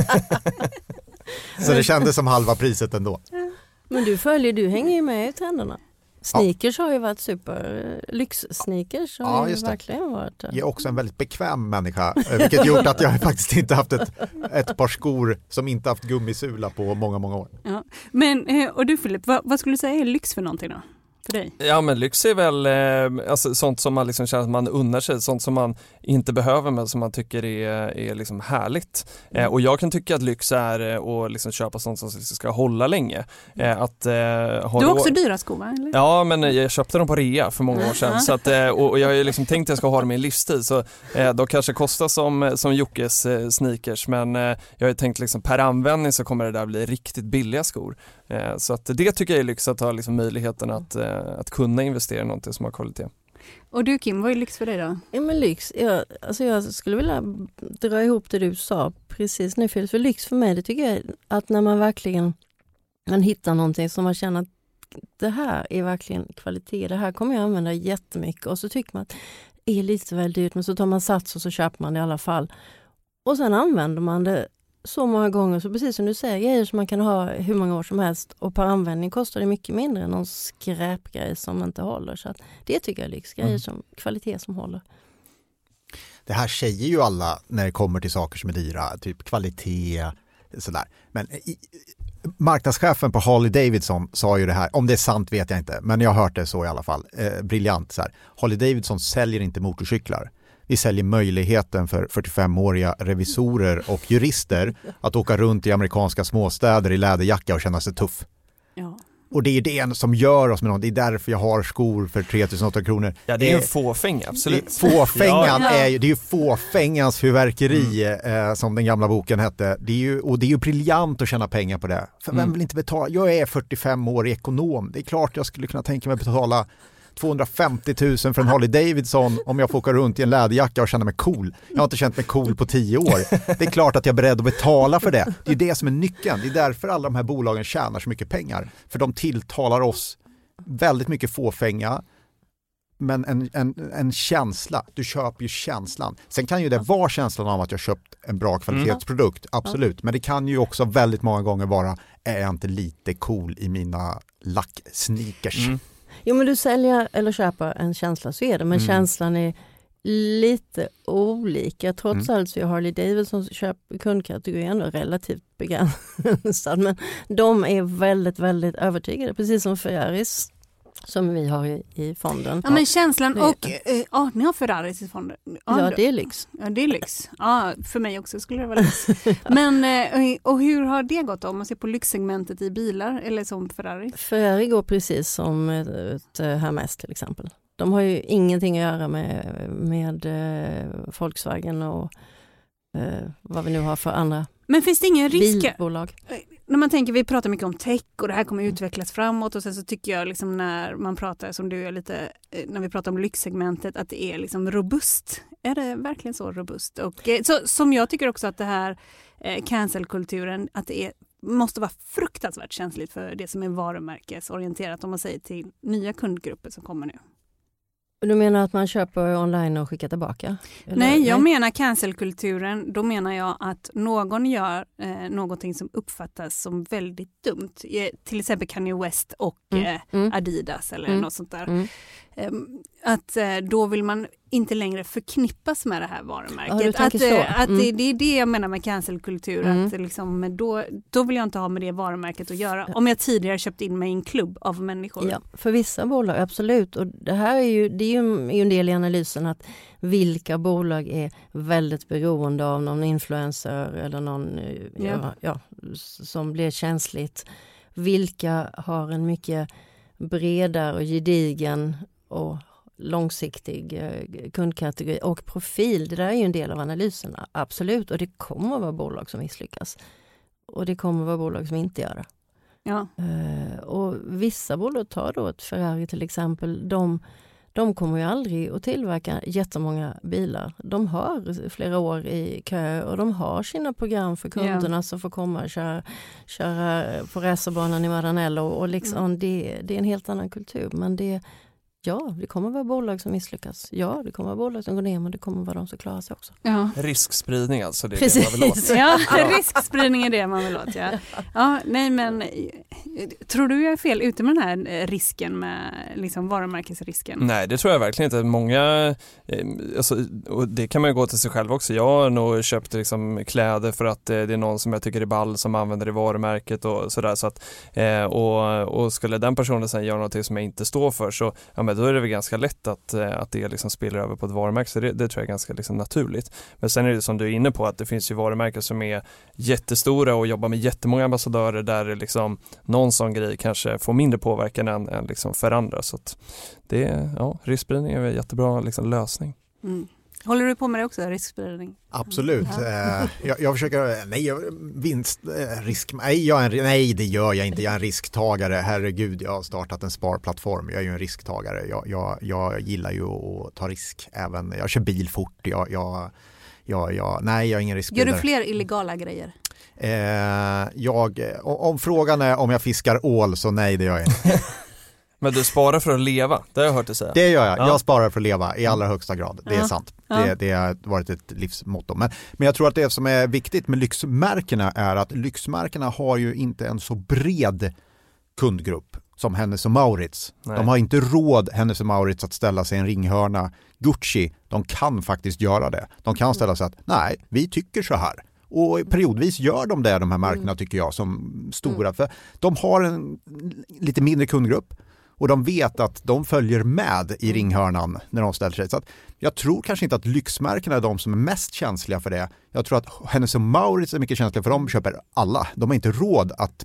Så det kändes som halva priset ändå. Men du följer, du hänger ju med i trenderna. Sneakers har ju varit super, lyx-sneakers har Ja, ju just det. verkligen varit. Jag är också en väldigt bekväm människa, vilket gjort att jag faktiskt inte haft ett, ett par skor som inte haft gummisula på många, många år. Ja. Men, eh, och du Filip, vad, vad skulle du säga är lyx för någonting då? För dig? Ja, men lyx är väl eh, alltså, sånt som man liksom känner att man unnar sig, sånt som man inte behöver men som man tycker är, är liksom härligt. Eh, och jag kan tycka att lyx är eh, att liksom köpa sånt som ska hålla länge. Eh, att, eh, ha Du har då- också dyra skor, va? Eller? Ja, men jag köpte dem på rea för många år sedan Ja. så att, eh, och och jag har ju liksom tänkt att jag ska ha dem i en livstid så eh, de kanske kostar som, som Jockes eh, sneakers men eh, jag har ju tänkt liksom per användning så kommer det där bli riktigt billiga skor. Eh, så att det tycker jag är lyx att ha liksom möjligheten att, eh, att kunna investera i någonting som har kvalitet. Och du Kim, vad är lyx för dig då? Ja, men lyx, jag, alltså jag skulle vilja dra ihop det du sa precis nu. För lyx för mig, det tycker jag är att när man verkligen man hittar någonting som man känner att det här är verkligen kvalitet, det här kommer jag använda jättemycket, och så tycker man att det är lite väl dyrt, men så tar man sats och så köper man det i alla fall. Och sen använder man det så många gånger, så precis som du säger, grejer som man kan ha hur många år som helst, och per användning kostar det mycket mindre än någon skräpgrej som inte håller. Så att det tycker jag är lyxgrejer, mm. som kvalitet som håller. Det här säger ju alla när det kommer till saker som är dyra, typ kvalitet, sådär. Men i, marknadschefen på Harley Davidson sa ju det här, om det är sant vet jag inte, men jag har hört det så i alla fall. Eh, briljant så här. Harley Davidson säljer inte motorcyklar. Vi säljer möjligheten för fyrtiofemåriga revisorer och jurister att åka runt i amerikanska småstäder i läderjacka och känna sig tuff. Ja. Och det är det som gör oss med något. Det är därför jag har skor för tre tusen åttahundra kronor. Ja, det är ju fåfäng, absolut. Fåfängan ja. är ju, det är ju fåfängans fyrverkeri mm. eh, som den gamla boken hette. Det är ju, och det är ju briljant att tjäna pengar på det. För vem mm. vill inte betala? Jag är fyrtiofem år ekonom. Det är klart jag skulle kunna tänka mig att betala tvåhundrafemtio tusen för en Harley Davidson om jag får åka runt i en läderjacka och känna mig cool. Jag har inte känt mig cool på tio år. Det är klart att jag är beredd att betala för det. Det är det som är nyckeln. Det är därför alla de här bolagen tjänar så mycket pengar. För de tilltalar oss väldigt mycket fåfänga, men en, en, en känsla. Du köper ju känslan. Sen kan ju det vara känslan av att jag köpt en bra kvalitetsprodukt. Mm. Absolut. Men det kan ju också väldigt många gånger vara, är jag inte lite cool i mina lacksneakers? Mm. Jo, men du säljer eller köper en känsla, så är det. Men mm. känslan är lite olika. Trots mm. allt så är Harley Davidsons köp kundkategori ändå relativt begränsad. Men de är väldigt, väldigt övertygade. Precis som Ferraris som vi har i, i fonden. Ja, men känslan och... Ja, äh, ni har Ferraris i fonden. Ja, ja, det är lyx. Ja, det är lyx. Ja, för mig också skulle det vara lyx. Men, äh, och hur har det gått om man ser på lyxsegmentet i bilar eller som Ferrari? Ferrari går precis som ett, ett Hermes till exempel. De har ju ingenting att göra med, med eh, Volkswagen och eh, vad vi nu har för andra. Men finns det ingen risk? Bilbolag. När man tänker, vi pratar mycket om tech och det här kommer utvecklas framåt, och sen så tycker jag liksom när man pratar, som du är lite, när vi pratar om lyxsegmentet, att det är liksom robust. Är det verkligen så robust? Och så, som jag tycker också att det här eh, cancelkulturen, att det är, måste vara fruktansvärt känsligt för det som är varumärkesorienterat, om man säger till nya kundgrupper som kommer nu. Du menar att man köper online och skickar tillbaka? Eller? Nej, jag Nej. menar cancelkulturen. Då menar jag att någon gör eh, någonting som uppfattas som väldigt dumt. Eh, till exempel Kanye West och mm. Eh, mm. Adidas eller mm. något sånt där. Mm. Eh, att eh, då vill man inte längre förknippas med det här varumärket. Ja, att eh, att mm. det, det är det jag menar med cancelkultur. Mm. Att liksom, då, då vill jag inte ha med det varumärket att göra. Om jag tidigare köpt in mig i en klubb av människor. Ja, för vissa bolag, absolut. Och det här är ju, det är ju, är ju en del i analysen att vilka bolag är väldigt beroende av någon influencer eller någon ja. Ja, ja, som blir känsligt. Vilka har en mycket bredare och gedigen och långsiktig kundkategori och profil. Det där är ju en del av analyserna, absolut. Och det kommer att vara bolag som misslyckas. Och det kommer att vara bolag som inte gör det. Ja. Uh, och vissa bolag tar då ett Ferrari till exempel. De, de kommer ju aldrig att tillverka jättemånga bilar. De har flera år i kö och de har sina program för kunderna yeah. som får komma och köra, köra på racerbanan i Maranello. Och liksom, mm. det, det är en helt annan kultur. Men det, ja, det kommer vara bolag som misslyckas. Ja, det kommer vara bolag som går ner, men det kommer vara de som klarar sig också. Ja. Riskspridning alltså, det är Precis. det man vill åt. Ja, riskspridning är det man vill åt, ja. Ja, nej men tror du jag är fel ute med den här risken med liksom varumärkesrisken? Nej, det tror jag verkligen inte. Många, alltså, och det kan man ju gå till sig själv också. Jag har nog köpt liksom kläder för att det är någon som jag tycker är ball som använder det varumärket och sådär. Så att, och, och skulle den personen sen göra något som jag inte står för, så ja, men då är det väl ganska lätt att, att det liksom spelar över på ett varumärke. Så det, det tror jag är ganska liksom naturligt. Men sen är det som du är inne på, att det finns ju varumärken som är jättestora och jobbar med jättemånga ambassadörer där det liksom någon sån grej kanske får mindre påverkan än, än liksom för andra. Så att det, ja, riskspridning är en jättebra liksom lösning. Mm. Håller du på med det också, riskspridning? Absolut. Ja. Eh, jag, jag försöker, nej, vinst, eh, risk, nej, jag är en, nej, det gör jag inte. Jag är en risktagare. Herregud, jag har startat en sparplattform. Jag är ju en risktagare. Jag, jag, jag gillar ju att ta risk. Även, jag kör bil fort. Jag, jag, jag, jag, nej, jag är ingen riskspridare. Gör du fler illegala grejer? Eh, jag, om, om frågan är om jag fiskar ål, så nej, det gör jag inte. Men du sparar för att leva, det har jag hört dig säga. Det gör jag, ja. Jag sparar för att leva i allra högsta grad, det är ja. sant. Ja. Det, det har varit ett livsmotto. Men, men jag tror att det som är viktigt med lyxmärkena är att lyxmärkena har ju inte en så bred kundgrupp som Hennes och Mauritz. Nej. De har inte råd, Hennes och Mauritz, att ställa sig i en ringhörna. Gucci, de kan faktiskt göra det. De kan ställa sig att, nej, vi tycker så här. Och periodvis gör de det, de här märkena, tycker jag, som stora. För de har en lite mindre kundgrupp. Och de vet att de följer med i ringhörnan när de ställer sig. Så att jag tror kanske inte att lyxmärkena är de som är mest känsliga för det. Jag tror att Hennes och Mauritz är mycket känsliga, för de köper alla. De har inte råd att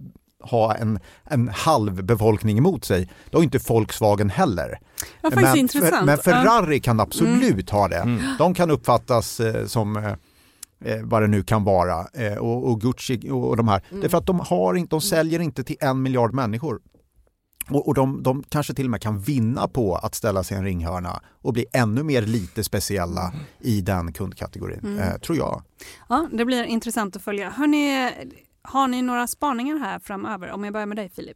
ha en, en halv befolkning emot sig. Det har inte Volkswagen heller. Ja, men, intressant. men Ferrari ja. kan absolut mm. ha det. Mm. De kan uppfattas eh, som... Eh, Eh, vad det nu kan vara, eh, och, och Gucci och, och de här. Mm. Det är för att de, har inte, de säljer inte till en miljard människor. Och, och de, de kanske till och med kan vinna på att ställa sig i en ringhörna och bli ännu mer lite speciella mm. i den kundkategorin, mm. eh, tror jag. Ja, det blir intressant att följa. Hörrni, har ni några spaningar här framöver? Om jag börjar med dig, Filip.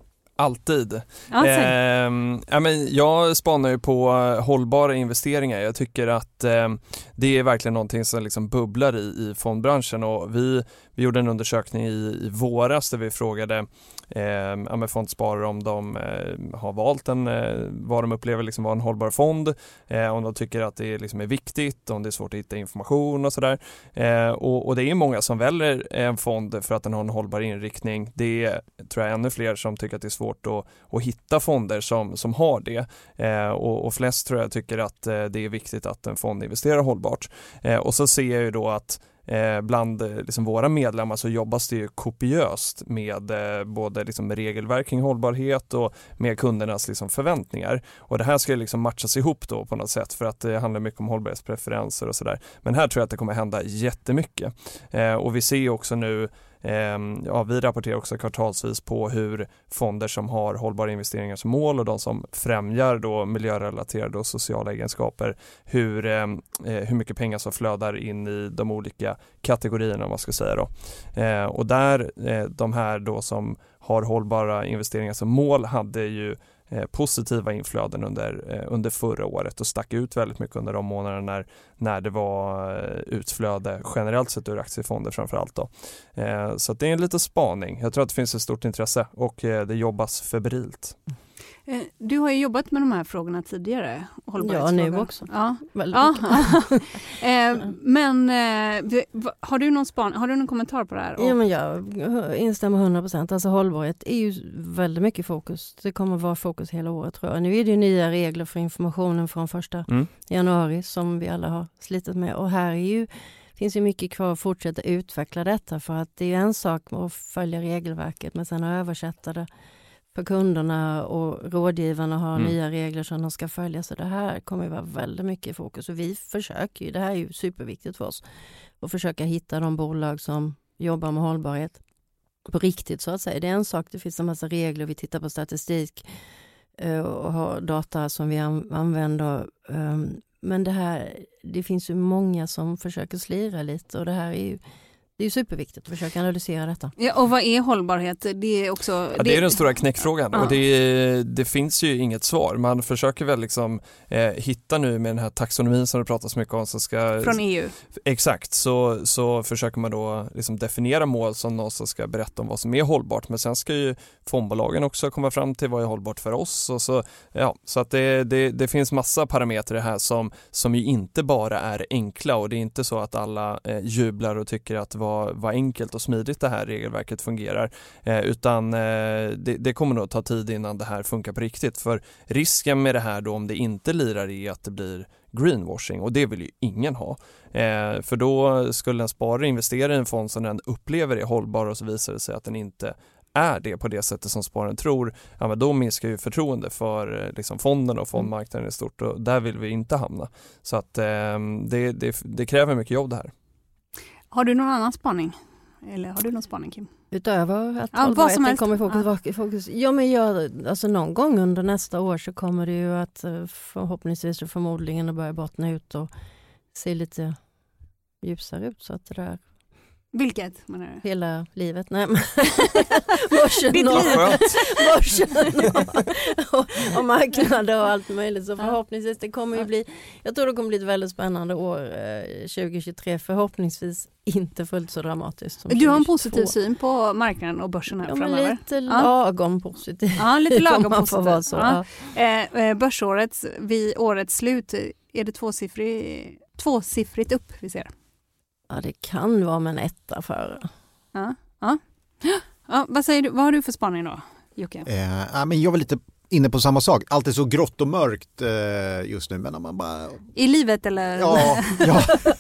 Alltid. Ja, eh, ja, men jag spanar ju på hållbara investeringar. Jag tycker att eh, det är verkligen någonting som liksom bubblar i, i fondbranschen. Och vi, vi gjorde en undersökning i, i våras där vi frågade eh, ja, med fondsparare om de eh, har valt en, eh, vad de upplever liksom vara en hållbar fond. Eh, om de tycker att det liksom är viktigt, om det är svårt att hitta information och sådär. Eh, och, och det är många som väljer en fond för att den har en hållbar inriktning. Det är, tror jag, ännu fler som tycker att det är svårt Att, att hitta fonder som, som har det. Eh, och, och flest tror jag tycker att eh, det är viktigt att en fond investerar hållbart. Eh, och så ser jag ju då att eh, bland eh, liksom våra medlemmar så jobbas det ju kopiöst med eh, både liksom regelverk kring hållbarhet och med kundernas liksom förväntningar. Och det här ska liksom matchas ihop då på något sätt, för att det handlar mycket om hållbarhetspreferenser och sådär. Men här tror jag att det kommer hända jättemycket. Eh, och vi ser ju också nu Ja, vi rapporterar också kvartalsvis på hur fonder som har hållbara investeringar som mål och de som främjar då miljörelaterade och sociala egenskaper, hur, eh, hur mycket pengar som flödar in i de olika kategorierna, om man ska säga då. Eh, och där eh, de här då som har hållbara investeringar som mål hade ju Eh, positiva inflöden under, eh, under förra året och stack ut väldigt mycket under de månaderna när, när det var eh, utflöde generellt sett ur aktiefonder framförallt då. Eh, så att det är en liten spaning. Jag tror att det finns ett stort intresse och eh, det jobbas febrilt. Du har ju jobbat med de här frågorna tidigare. Ja, nu också. Ja. Ja. Men har du någon span, har du någon kommentar på det här? Ja, men jag instämmer hundra procent. Alltså hållbarhet är ju väldigt mycket fokus. Det kommer att vara fokus hela året, tror jag. Nu är det ju nya regler för informationen från första mm. januari som vi alla har slitit med. Och här är ju, finns ju mycket kvar att fortsätta utveckla detta, för att det är ju en sak att följa regelverket, men sen att översätta det för kunderna och rådgivarna har mm. nya regler som de ska följa. Så det här kommer att vara väldigt mycket i fokus. Och vi försöker ju, det här är ju superviktigt för oss, att försöka hitta de bolag som jobbar med hållbarhet på riktigt, så att säga. Det är en sak, det finns en massa regler, vi tittar på statistik och har data som vi använder. Men det här, det finns ju många som försöker slira lite, och det här är ju Det är superviktigt att försöka analysera detta. Ja, och vad är hållbarhet? Det är också... Ja, det är den stora knäckfrågan. Ja. Och det, det finns ju inget svar. Man försöker väl liksom eh, hitta nu med den här taxonomin som det pratas mycket om. Så ska, Från E U. Exakt. Så, så försöker man då liksom definiera mål som någon som ska berätta om vad som är hållbart. Men sen ska ju fondbolagen också komma fram till vad är hållbart för oss. Och så ja, så att det, det, det finns massa parametrar här som, som ju inte bara är enkla. Och det är inte så att alla eh, jublar och tycker att vad, vad enkelt och smidigt det här regelverket fungerar. Eh, utan eh, det, det kommer nog ta tid innan det här funkar på riktigt. För risken med det här då, om det inte lirar, är att det blir greenwashing, och det vill ju ingen ha. Eh, för då skulle en sparare investera i en fond som den upplever är hållbar och så visar det sig att den inte är det på det sättet som spararen tror, ja, men då minskar ju förtroende för liksom fonden och fondmarknaden i stort, och där vill vi inte hamna. Så att eh, det, det, det kräver mycket jobb det här. Har du någon annan spaning? Eller har du någon spaning, Kim? Utöver att ja, vad som helst. Kommer fokus, ja. fokus. Ja, men jag, alltså någon gång under nästa år så kommer det ju att förhoppningsvis och förmodligen att börja bottna ut och se lite ljusare ut, så att det där. Vilket menar du? Hela livet. Nej, men börsen och, börsen och, och, och marknader och allt möjligt. Så förhoppningsvis det kommer ju bli, jag tror det kommer bli ett väldigt spännande år eh, tjugo tjugotre. Förhoppningsvis inte fullt så dramatiskt som du har en positiv syn på marknaden och börsen här ja, framöver? Lite lagom positiv. Ja, lite lagom positiv. Så, ja. Ja. Eh, börsårets, vid årets slut är det tvåsiffrig, tvåsiffrigt upp vi ser. Ja, det kan vara med en etta för. Ja, ja. Ja, vad säger du? Vad har du för spaning då, Jocke? Eh, men jag var lite inne på samma sak. Allt är så grått och mörkt eh, just nu. Men om man bara... I livet eller? Ja, ja.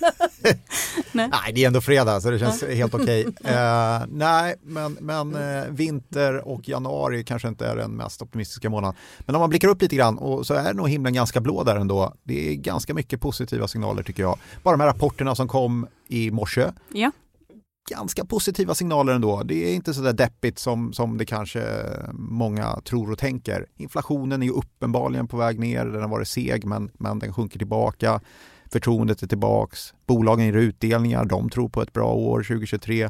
nej. nej, det är ändå fredag så det känns ja. helt okej. Okay. Eh, nej, men, men eh, vinter och januari kanske inte är den mest optimistiska månaden. Men om man blickar upp lite grann och så är nog himlen ganska blå där ändå. Det är ganska mycket positiva signaler tycker jag. Bara de här rapporterna som kom i morse. Ja. Ganska positiva signaler ändå. Det är inte så där deppigt som, som det kanske många tror och tänker. Inflationen är ju uppenbarligen på väg ner. Den har varit seg men, men den sjunker tjugohundratjugotre. Förtroendet är tillbaks. Bolagen ger utdelningar. De tror på ett bra år tjugohundratjugotre.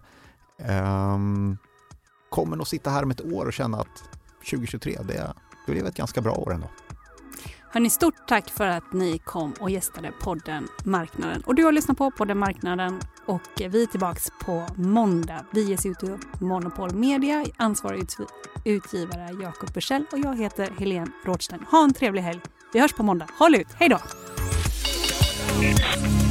Um, kommer nog sitta här om ett år och känna att tjugohundratjugotre det, det blev ett ganska bra år ändå. Hörrni, stort tack för att ni kom och gästade podden Marknaden. Och du har lyssnat på podden Marknaden och vi är tillbaks på måndag. Vi ges ut av Monopol Media, ansvarig utgivare Jakob Bursell och jag heter Helene Rådstein. Ha en trevlig helg. Vi hörs på måndag. Håll ut. Hej då!